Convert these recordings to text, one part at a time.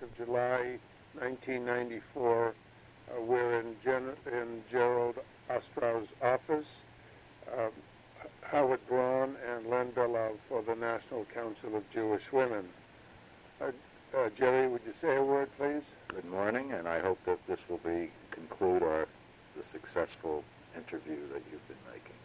of July 1994. We're in Gerald Ostrow's office. Uh, Howard Braun and Len Belov for the National Council of Jewish Women. Jerry, would you say a word, please? Good morning, and I hope that this will conclude the successful interview that you've been making.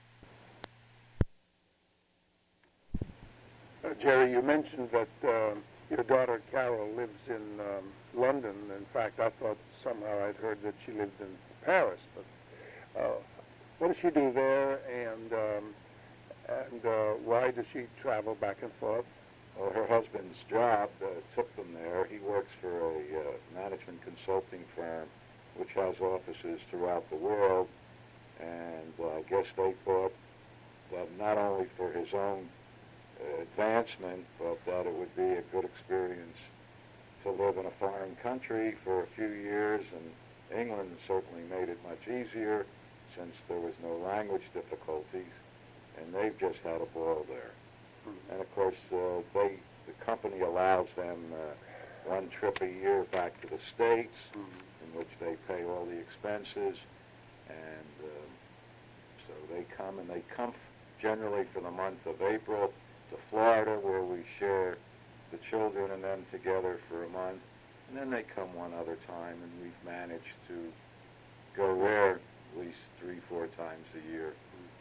Jerry, you mentioned that your daughter Carol lives in London. In fact, I thought somehow I'd heard that she lived in Paris. But what does she do there, and why does she travel back and forth? Well, her husband's job took them there. He works for a management consulting firm which has offices throughout the world, and I guess they thought that not only for his own advancement, but that it would be a good experience to live in a foreign country for a few years, and England certainly made it much easier since there was no language difficulties, and they've just had a ball there. And of course, the company allows them one trip a year back to the States, in which they pay all the expenses, and so they come generally for the month of April to Florida, where we share the children and them together for a month, and then they come one other time, and we've managed to go there at least 3-4 times a year.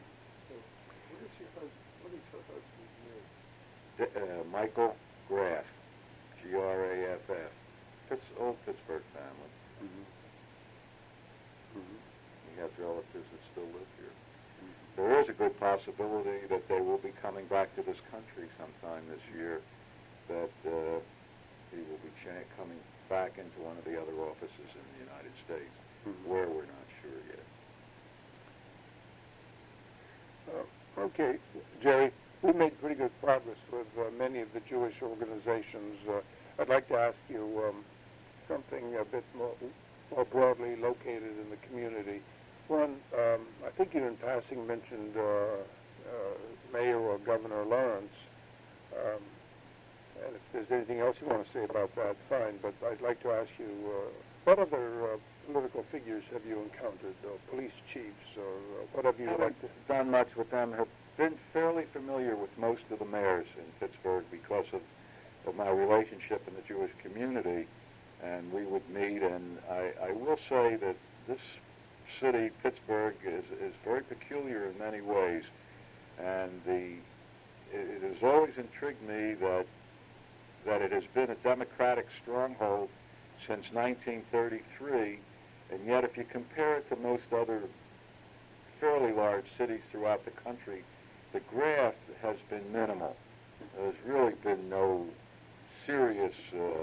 What is her husband's name? Michael Graff, Graff. Old Pittsburgh family. He has relatives that still live here. There is a good possibility that they will be coming back to this country sometime this year, that he will be coming back into one of the other offices in the United States, where we're not sure yet. Okay, Jerry, we made pretty good progress with many of the Jewish organizations. I'd like to ask you something a bit more broadly located in the community. One, I think you in passing mentioned Mayor or Governor Lawrence. And if there's anything else you want to say about that, fine. But I'd like to ask you, what other political figures have you encountered, or police chiefs, or what have you Haven't done much with them. Have been fairly familiar with most of the mayors in Pittsburgh because of my relationship in the Jewish community, and we would meet. And I will say that this city, Pittsburgh, is very peculiar in many ways, and it has always intrigued me that it has been a Democratic stronghold since 1933, and yet if you compare it to most other fairly large cities throughout the country, the graft has been minimal. There's really been no serious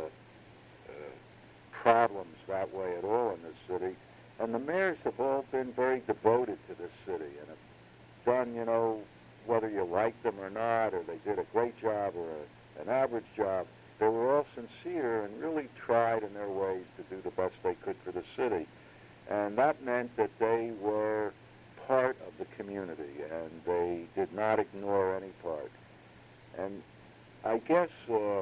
problems that way at all in this city, and the mayors have all been very devoted to this city and have done, whether you like them or not, or they did a great job or an average job, they were all sincere and really tried in their ways to do the best they could for the city. And that meant that they were part of the community, and they did not ignore any part. And I guess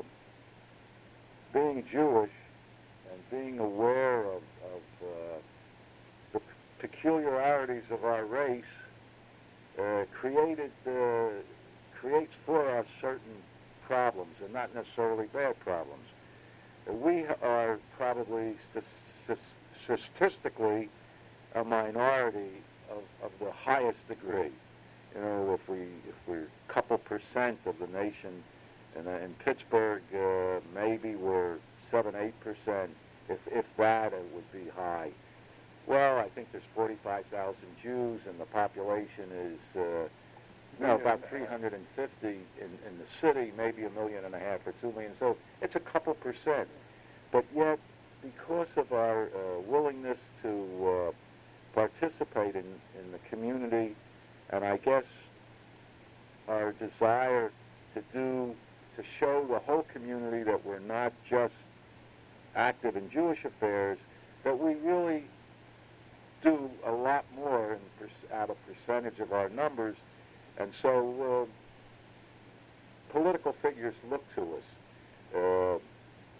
being Jewish and being aware of the peculiarities of our race creates for us certain problems, and not necessarily bad problems. We are probably statistically a minority of the highest degree. If we're a couple percent of the nation, and in Pittsburgh, maybe we're 7-8%. If that, it would be high. Well, I think there's 45,000 Jews, and the population is about 350 in the city, maybe 1.5 million or 2 million. So it's a couple percent. But yet, because of our willingness to participate in the community, and I guess our desire to show the whole community that we're not just active in Jewish affairs, that we really do a lot more out of percentage of our numbers. And so political figures look to us.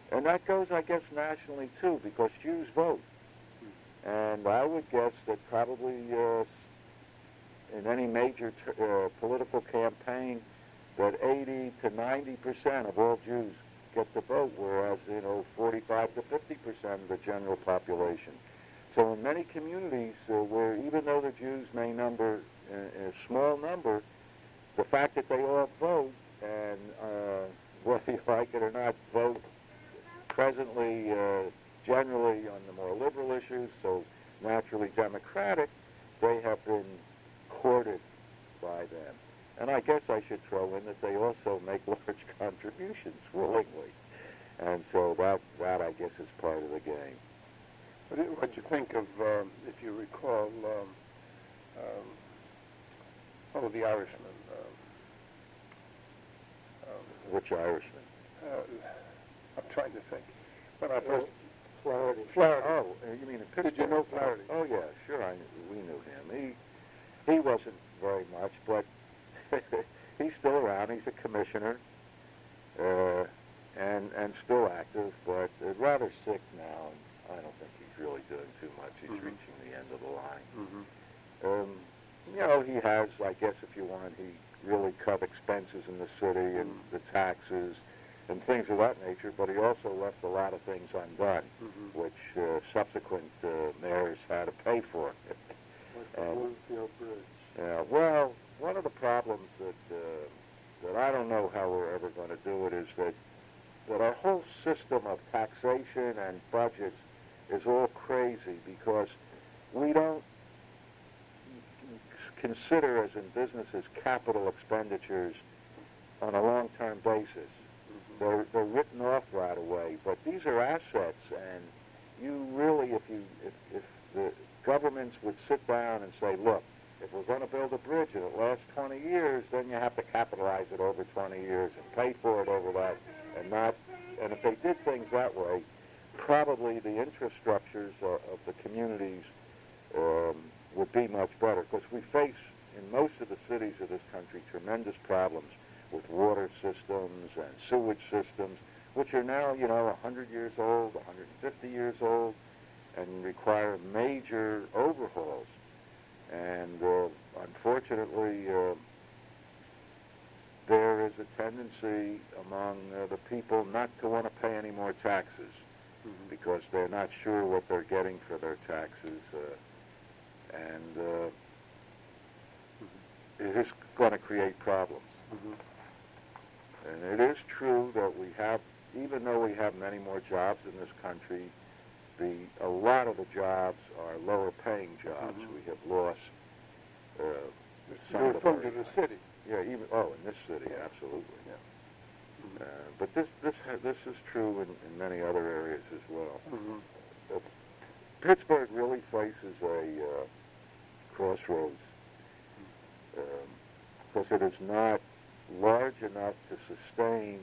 And that goes, I guess, nationally, too, because Jews vote. And I would guess that probably in any major political campaign, that 80 to 90% of all Jews get to vote, whereas, 45 to 50% of the general population. So in many communities where even though the Jews may number a small number, the fact that they all vote, and whether you like it or not, vote presently, generally on the more liberal issues, so naturally Democratic, they have been courted by them. And I guess I should throw in that they also make large contributions willingly. And so that I guess, is part of the game. What do you think of, if you recall, the Irishman? Which Irishman? I'm trying to think. When I first Flaherty. Flaherty. Oh, you mean in Pittsburgh? Did you know Flaherty? Oh yeah, sure. We knew him. He wasn't very much, but he's still around. He's a commissioner, and still active, but rather sick now. And I don't think he's really doing too much. He's reaching the end of the line. He has, I guess, if you want, he really cut expenses in the city and the taxes and things of that nature, but he also left a lot of things undone, which subsequent mayors had to pay for. Like the Bloomfield Bridge. Yeah, well, one of the problems that I don't know how we're ever going to do it is that our whole system of taxation and budgets is all crazy because we don't consider, as in businesses, capital expenditures on a long-term basis. They're written off right away, but these are assets, and you really, if the governments would sit down and say, look, if we're going to build a bridge and it lasts 20 years, then you have to capitalize it over 20 years and pay for it over that, and if they did things that way, probably the infrastructures of the communities would be much better, because we face, in most of the cities of this country, tremendous problems with water systems and sewage systems, which are now, 100 years old, 150 years old, and require major overhauls. And unfortunately, there is a tendency among the people not to want to pay any more taxes because they're not sure what they're getting for their taxes. And it is going to create problems. And it is true that we have, even though we have many more jobs in this country, a lot of the jobs are lower-paying jobs. We have lost some of from to the city. Yeah, in this city, absolutely. Yeah. But this is true in many other areas as well. Pittsburgh really faces a crossroads because it is not large enough to sustain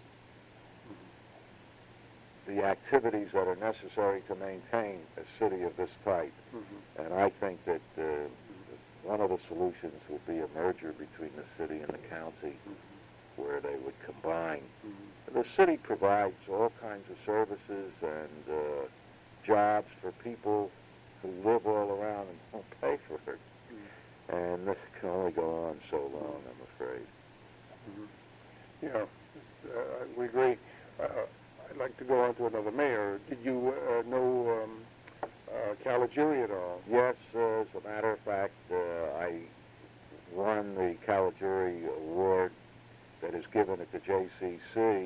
the activities that are necessary to maintain a city of this type. And I think that one of the solutions would be a merger between the city and the county where they would combine. The city provides all kinds of services and jobs for people who live all around and don't pay for it. And this can only go on so long, I'm afraid. Yeah, we agree. I'd like to go on to another mayor. Did you know Caligiuri at all? Yes, as a matter of fact, I won the Caligiuri Award that is given at the JCC.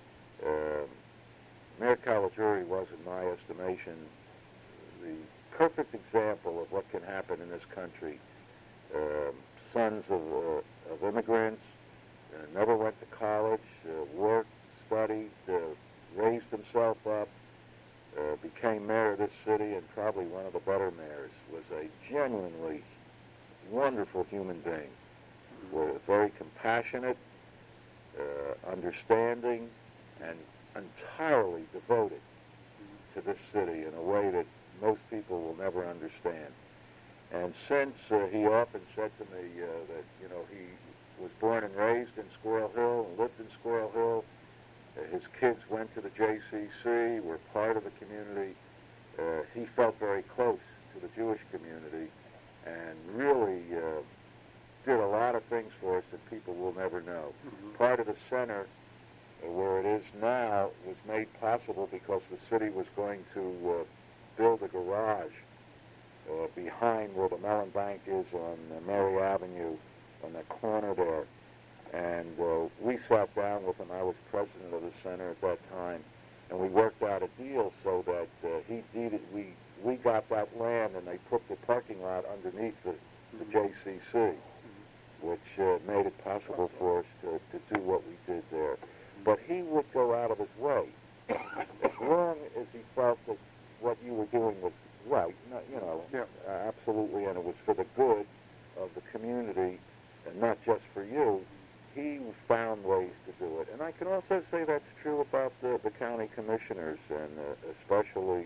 Mayor Caligiuri was, in my estimation, the perfect example of what can happen in this country. Sons of immigrants, never went to college, worked, studied, raised himself up, became mayor of this city, and probably one of the better mayors, was a genuinely wonderful human being, was very compassionate, understanding, and entirely devoted to this city in a way that most people will never understand. And since he often said to me that, he was born and raised in Squirrel Hill and lived in Squirrel Hill, his kids went to the JCC, were part of the community. He felt very close to the Jewish community and really did a lot of things for us that people will never know. Part of the center, where it is now, was made possible because the city was going to build a garage behind where the Mellon Bank is on Mary Avenue, on the corner there. And we sat down with him. I was president of the center at that time, and we worked out a deal so that he deeded. We got that land, and they put the parking lot underneath the JCC, which made it possible for us to do what we did there. But he would go out of his way as long as he felt that what you were doing was right. Absolutely, and it was for the good of the community and not just for you. He found ways to do it. And I can also say that's true about the county commissioners, and especially,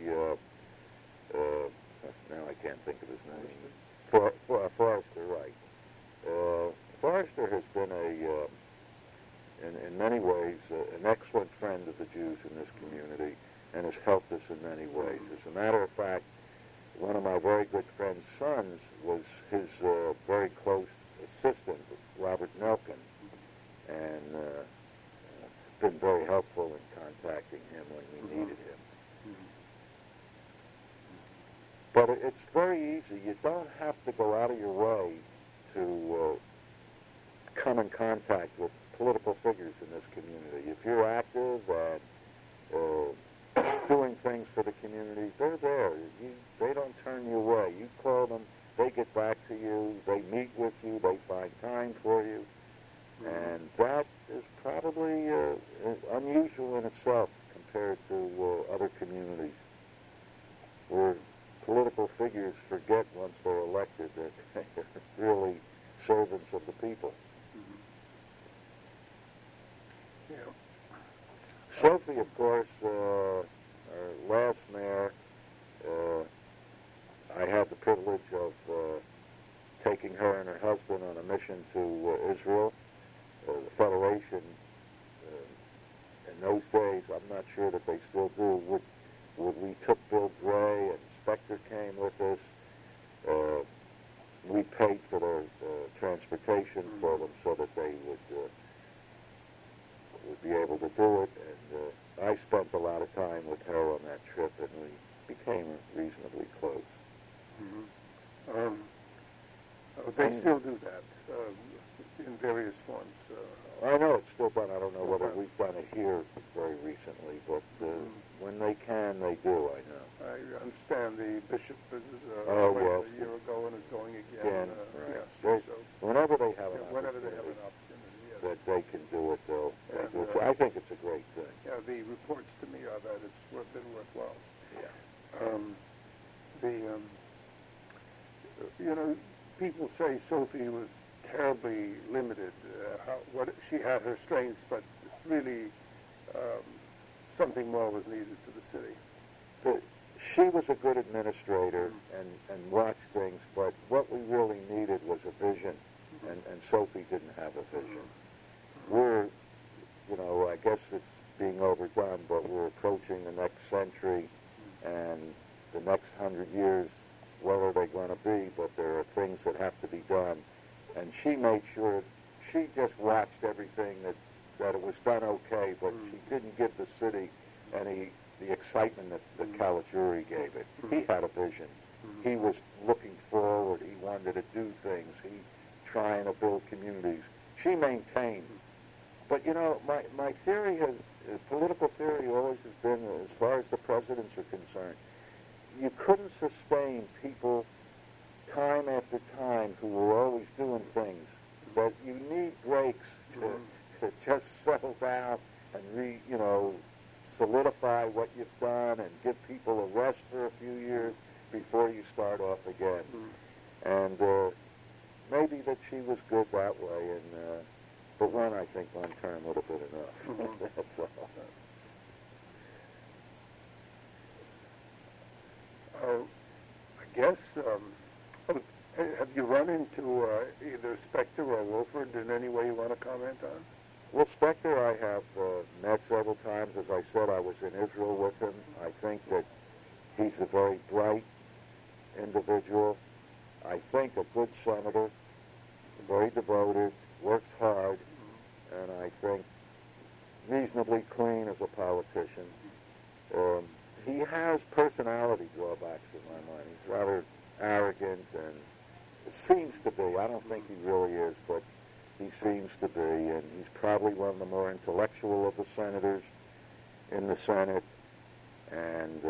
now I can't think of his name, Forrester, right. Forrester has been in many ways, an excellent friend of the Jews in this community and has helped us in many ways. As a matter of fact, one of my very good friend's sons was his very close assistant, Robert Nelkin, and been very helpful in contacting him when we needed him. But it's very easy. You don't have to go out of your way to come in contact with political figures in this community. If you're active and doing things for the community, they're there. They don't turn you away. You call them, they get back to you, they meet with you, they find time for you. And that is probably unusual in itself compared to other communities where political figures forget once they're elected that they're really servants of the people. Sophie, of course, our last mayor, I had the privilege of taking her and her husband on a mission to Israel. The Federation, in those days, I'm not sure that they still do, we took Bill Gray, and Specter came with us. We paid for their transportation for them so that they would be able to do it, and I spent a lot of time with her on that trip, and we became reasonably close. They still do that in various forms. I know it's still done. I don't know whether we've done it here very recently, but when they can, they do, I know. I understand the bishop went yes. a year ago and is going again. Right. Yes, so whenever they have an whenever opportunity, they have an opportunity, yes. that they can do it, they'll And, do it. I think it's a great thing. Yeah, the reports to me are that it's been worthwhile. Yeah. People say Sophie was terribly limited. What she had her strengths, but really something more was needed to the city. She was a good administrator and watched things, but what we really needed was a vision, and Sophie didn't have a vision. We're, I guess it's being overdone, but we're approaching the next century, and the next 100 years, what are they going to be? But there are things that have to be done. And she made sure, she just watched everything that it was done okay, but she didn't give the city the excitement that Caligiuri gave it. He had a vision. He was looking forward. He wanted to do things. He's trying to build communities. She maintained. But, my theory political theory always has been, as far as the presidents are concerned, you couldn't sustain people time after time who were always doing things. But you need breaks to just settle down and solidify what you've done and give people a rest for a few years before you start off again. And maybe that she was good that way, but I think one term would have been enough. That's all. I guess, have you run into either Specter or Wolford in any way you want to comment on? Well, Specter I have met several times. As I said, I was in Israel with him. I think that he's a very bright individual. I think a good senator, very devoted, works hard, and I think reasonably clean as a politician. He has personality drawbacks in my mind. He's rather arrogant and seems to be. I don't think he really is, but he seems to be, and he's probably one of the more intellectual of the senators in the Senate, and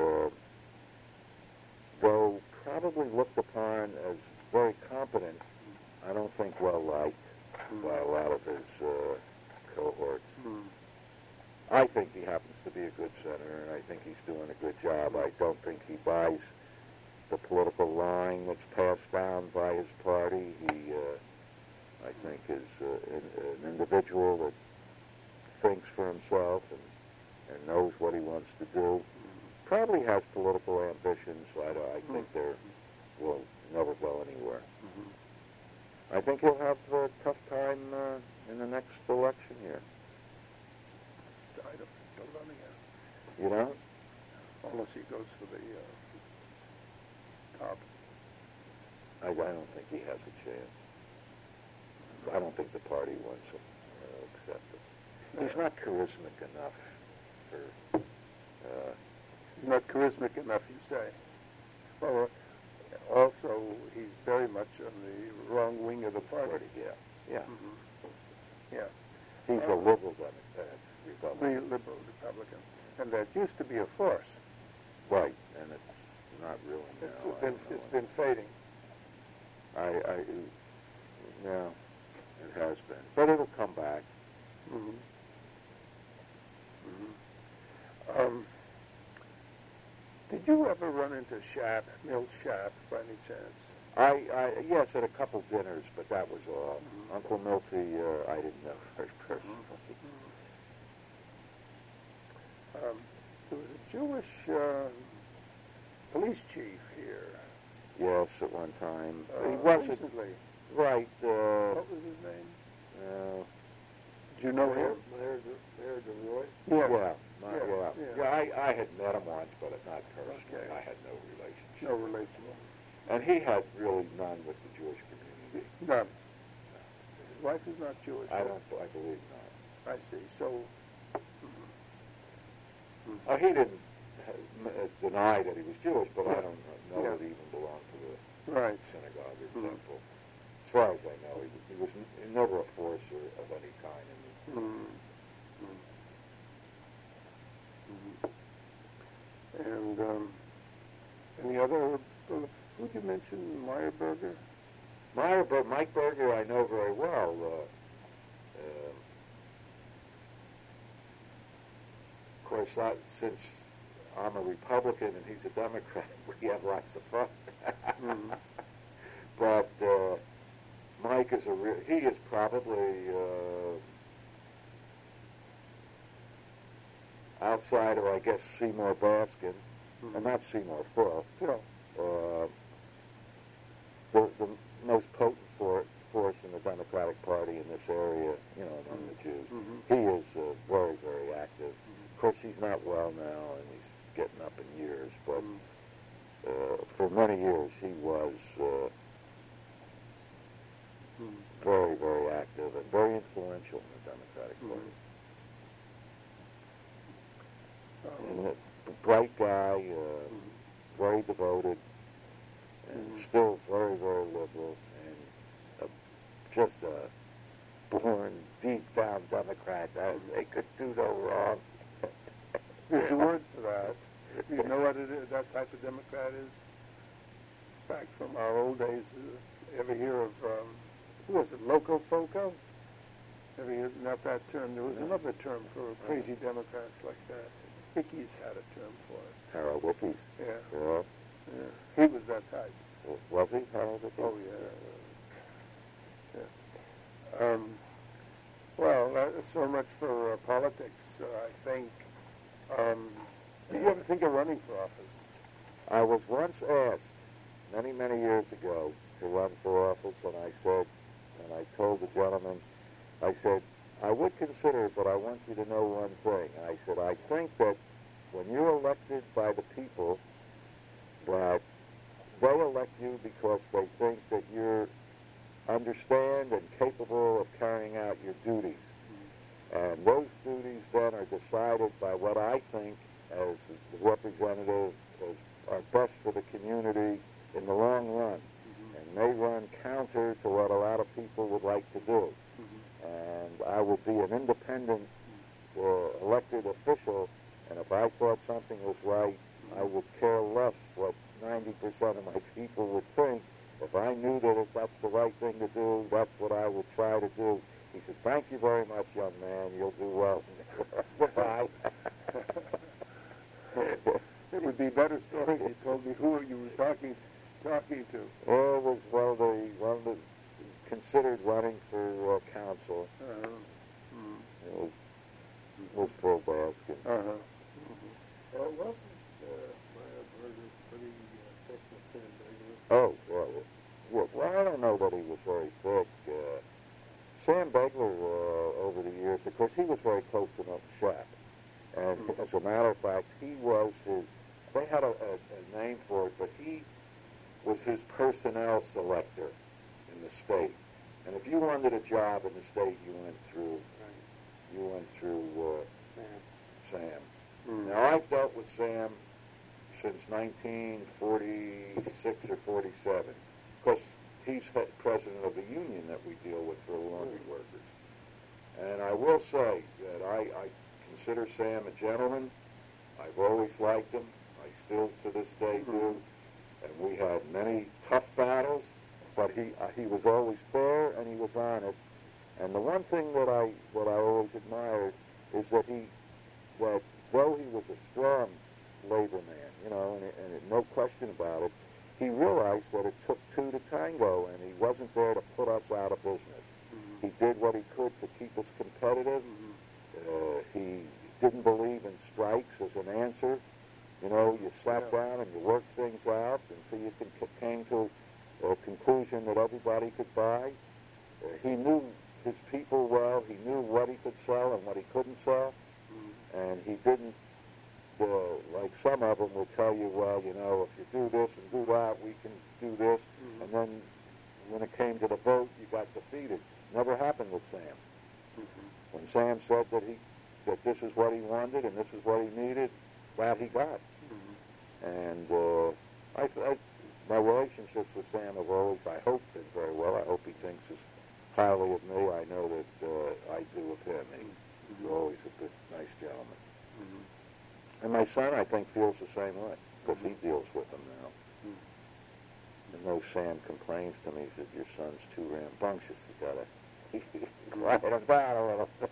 though probably looked upon as very competent, I don't think well liked by a lot of his cohorts. I think he happens to be a good senator, and I think he's doing a good job. I don't think he buys the political line that's passed down by his party. He, I think, is an individual that thinks for himself and knows what he wants to do. Probably has political ambitions. I think they will never go anywhere. I think he'll have a tough time in the next election year. I don't think he'll run again. You know? Unless he goes for the top. I don't think he has a chance. I don't think the party wants him accept it. He's not charismatic enough for... He's not charismatic enough, you say. Well, also, he's very much on the wrong wing of the party. Yeah. Yeah. He's a liberal Republican. Liberal Republican. And that used to be a force. Right, and it's not really now. It's been fading. Yeah, it has been. But it'll come back. Did you ever run into Milt Schaap, by any chance? Yes, at a couple dinners, but that was all. Uncle Milty, I didn't know very personally. There was a Jewish police chief here. Yes, at one time. He wasn't recently. Right. What was his name? Did you know him? Mayor DeRoy? Yes. Yeah, I had met him once, but not personally. Okay. I had no relationship. No relation. And he had really none with the Jewish community. None. His wife is not Jewish. I believe not. I see. So. He didn't deny that he was Jewish, but I don't know that he even belonged to the synagogue or temple. As far as I know, he was never a force of any kind. And any other? Who did you mention? Meyerberger? Mike Berger, I know very well. Of course, since I'm a Republican and he's a Democrat, we have lots of fun. But Mike is he is probably outside of, I guess, Seymour Baskin, and not Seymour, Phil. The most potent force in the Democratic Party in this area, among the Jews. He is very, very active. Of course, he's not well now, and he's getting up in years, but for many years he was very, very active and very influential in the Democratic Party. And a bright guy, very devoted, and still very, very liberal, and just a born deep down Democrat. They could do no wrong. There's a word for that. Do you know what it is, that type of Democrat is? Back from our old days, ever hear of, who was it, Loco Foco? Ever hear, not that term, there was another term for crazy Democrats like that. Hickey's had a term for it. Harold Wickies. Yeah. Yeah. He was that type. Was he, Harold Wickies? Oh, yeah. Well, so much for politics, I think. Did you ever think of running for office? I was once asked, many, many years ago, to run for office, and I told the gentleman, I said, I would consider it, but I want you to know one thing. I said, I think that when you're elected by the people, that they elect you because they think that you're understand and capable of carrying out your duties. And those duties then are decided by what I think as the representative are best for the community in the long run. And they run counter to what a lot of people would like to do. And I would be an independent elected official, and if I thought something was right, I would care less what 90% of my people would think. If I knew that if that's the right thing to do, that's what I would try to do. He said, thank you very much, young man. You'll do well. Goodbye. It would be a better story if you told me who you were talking to. Well, it was one of the considered running for council. It was Phil Baskin. Wasn't Meyer Burger pretty thick with Sam Bagley? Oh, well, I don't know that he was very thick. Sam Bagley, over the years, of course, he was very close to Milton Shapp. And as a matter of fact, he was they had a name for it, but he was his personnel selector in the state. And if you wanted a job in the state, you went through Sam. Now, I've dealt with Sam since 1946 or 47, because he's president of the union that we deal with for laundry workers. And I will say that I consider Sam a gentleman. I've always liked him. I still, to this day, do. And we had many tough battles, but he was always fair and he was honest. And the one thing that I always admired is that though he was a strong labor man, and no question about it, he realized that it took two to tango, and he wasn't there to put us out of business. He did what he could to keep us competitive. He didn't believe in strikes as an answer. You sat down and you worked things out until you came to a conclusion that everybody could buy. He knew his people well. He knew what he could sell and what he couldn't sell. And he didn't, like some of them will tell you, well, if you do this and do that, we can do this. And then when it came to the vote, you got defeated. Never happened with Sam. When Sam said that this is what he wanted and this is what he needed, that he got. And my relationships with Sam have always, I hope, been very well. I hope he thinks as highly of me. I know that I do of him. He's always a good, nice gentleman. And my son, I think, feels the same way, because he deals with them now. And though Sam complains to me, he says, your son's too rambunctious. You got to quiet him down a little bit.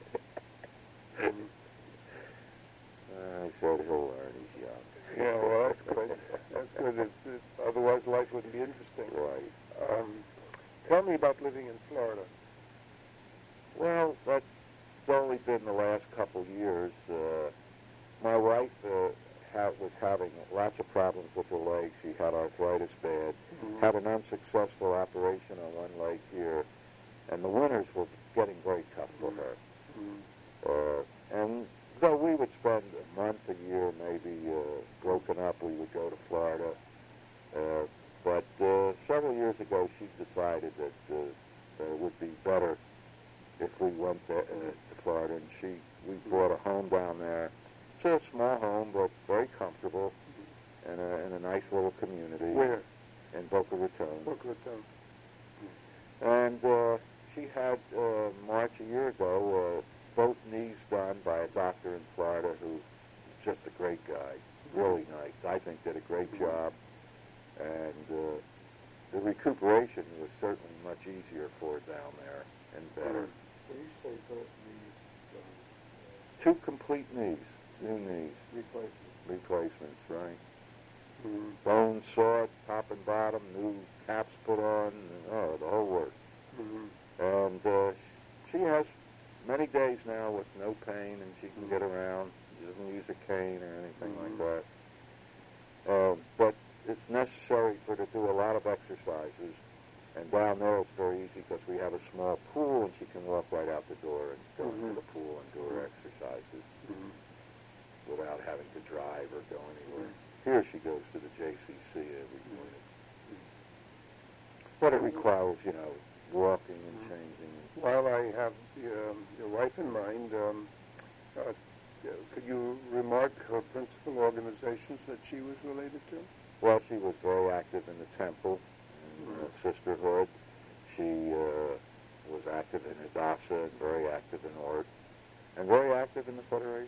I said, he'll learn. He's young. Yeah, well, that's good. That's good. Otherwise, life wouldn't be interesting. Right. Tell me about living in Florida. Well, that's only been the last couple years. My wife was having lots of problems with her legs. She had arthritis bad. Had an unsuccessful operation on one leg here. And the winters were getting very tough for her. And though we would spend a month, a year, maybe broken up, we would go to Florida. But several years ago, she decided that it would be better if we went to Florida, and we bought a home down there. It's a small home, but very comfortable, in a nice little community. Where? In Boca Raton. Boca Raton. And she had, March a year ago, both knees done by a doctor in Florida who's just a great guy, really nice. I think did a great job. And the recuperation was certainly much easier for her down there and better. When you say both knees done, Two complete knees, new knees. replacements, right. Bones sawed, top and bottom, new caps put on, the whole works. And she has many days now with no pain, and she can get around. She doesn't use a cane or anything like that. But it's necessary for her to do a lot of exercises, And down there it's very easy because we have a small pool, and she can walk right out the door and go into the pool and do her exercises without having to drive or go anywhere. Here she goes to the JCC every morning. But it requires, walking and changing. While I have your wife in mind, could you remark her principal organizations that she was related to? Well, she was very active in the temple, in sisterhood. She was active in Hadassah and very active in Ort, and very active in the Federation.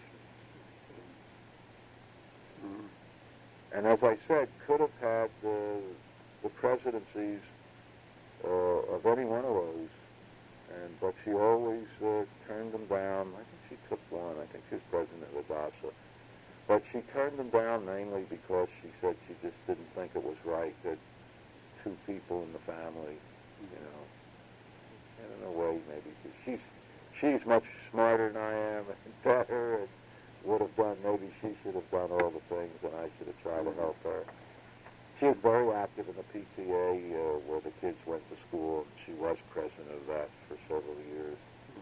And as I said, could have had the presidencies of any one of those, but she always turned them down. I think she took one. I think she was president of Hadassah. But she turned them down mainly because she said she just didn't think it was right that two people in the family, in a way maybe she's much smarter than I am and better and would have done, maybe she should have done all the things and I should have tried to help her. She was very active in the PTA where the kids went to school. She was president of that for several years.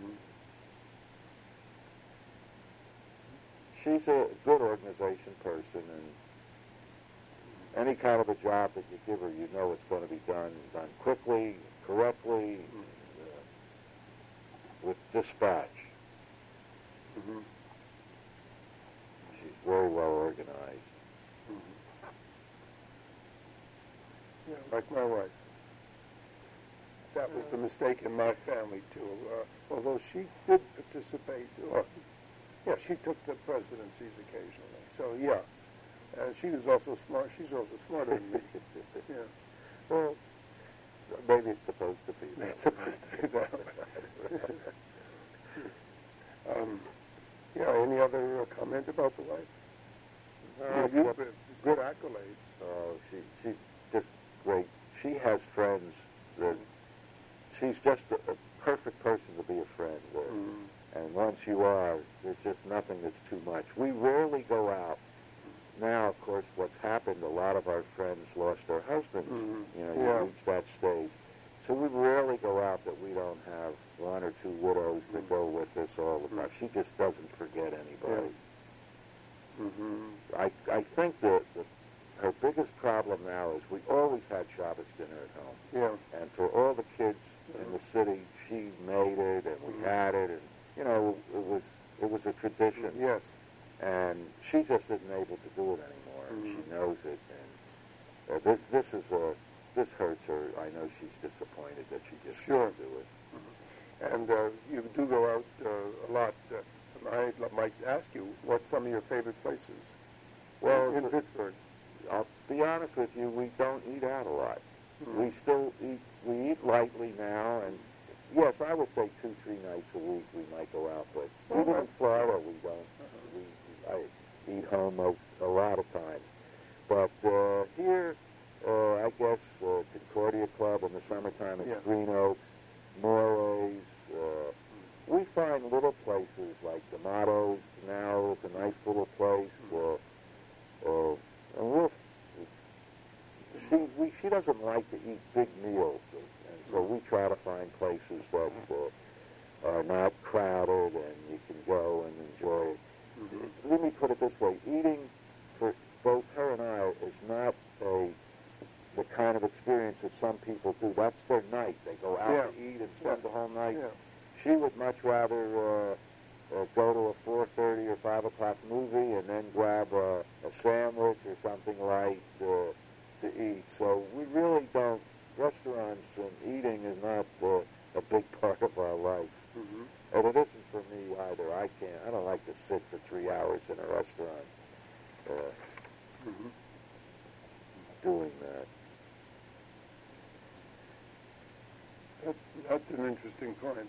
She's a good organization person, and any kind of a job that you give her, it's going to be done quickly, correctly, with dispatch. She's very well organized. Yeah, like my wife. That was the mistake in my family, too. Although she did participate, she took the presidencies occasionally. So, she was also smart. She's also smarter than me. Yeah. Well, maybe it's supposed to be that. It's supposed to be that way. Any other comment about the wife? Good accolades. She's just great. She has friends that she's just a perfect person to be a friend with. And once you are, there's just nothing that's too much. We rarely go out. Now, of course, what's happened, a lot of our friends lost their husbands. You reach that stage. So we rarely go out that we don't have one or two widows that go with us all the time. She just doesn't forget anybody. I think that her biggest problem now is we always had Shabbos dinner at home. Yeah. And for all the kids in the city, she made it, and we had it, and it was a tradition. Yes. And she just isn't able to do it anymore. And she knows it, and this hurts her. I know she's disappointed that she just can't do it. And you do go out a lot. I'd like to ask you, what's some of your favorite places? Well, in Pittsburgh. I'll be honest with you, we don't eat out a lot. We still we eat lightly now, and yes, I would say 2-3 nights a week we might go out, but even in Florida we don't. I eat home a lot of times. But here, I guess Concordia Club in the summertime, it's Green Oaks, Morays. We find little places like D'Amato's now is a nice little place. And she doesn't like to eat big meals, and so we try to find places that are not crowded and you can go and enjoy it. Let me put it this way: eating for both her and I is not the kind of experience that some people do. That's their night. They go out to eat and spend the whole night. She would much rather go to a 4:30 or 5 o'clock movie and then grab a sandwich or something light to eat. So we really don't. Restaurants and eating is not a big part of our life. And it isn't for me either. I don't like to sit for 3 hours in a restaurant doing that. That's an interesting point.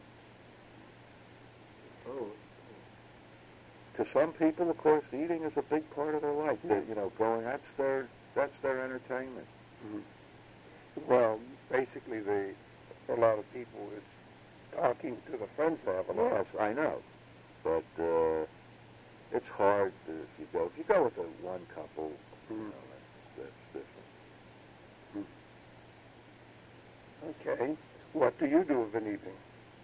To some people, of course, eating is a big part of their life. Going, that's their entertainment. Well, basically, for a lot of people, it's talking to the friends they have. Yes, I know, but it's hard if you go with one couple. That's different. Okay. What do you do of an evening?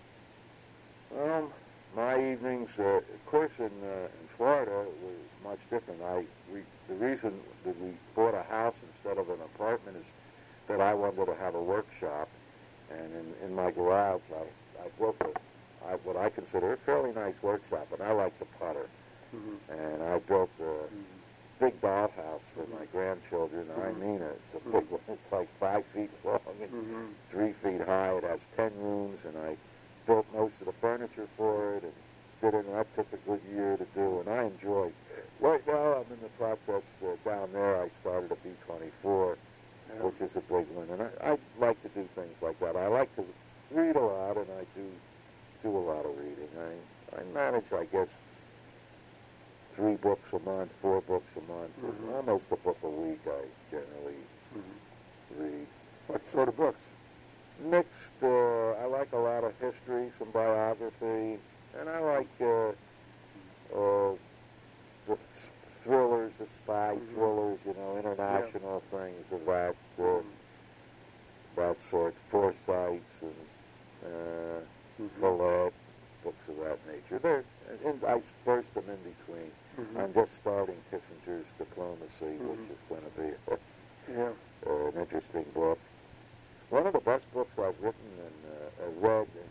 My evenings, of course, in Florida, was much different. The reason that we bought a house instead of an apartment is that I wanted to have a workshop, and in my garage, I built what I consider a fairly nice workshop, and I like to putter. Mm-hmm. And I built a big bathhouse for my grandchildren. I mean it. It's a big one. It's like 5 feet long and 3 feet high. It has 10 rooms, and I built most of the furniture for it, and that took a good year to do, and I enjoyed. Right now, I'm in the process down there. I started a B-24, which is a big one, and I like to do things like that. I like to read a lot, and I do a lot of reading. I manage, I guess, 3 books a month, 4 books a month, and almost a book a week. I generally read. What sort of books? Mixed. I like a lot of history, some biography, and I like the thrillers, the spy thrillers, international things of that sort, Forsyths and Follett, books of that nature. I burst them in between. I'm just starting Kissinger's Diplomacy, which is going to be an interesting book. One of the best books I've written and read in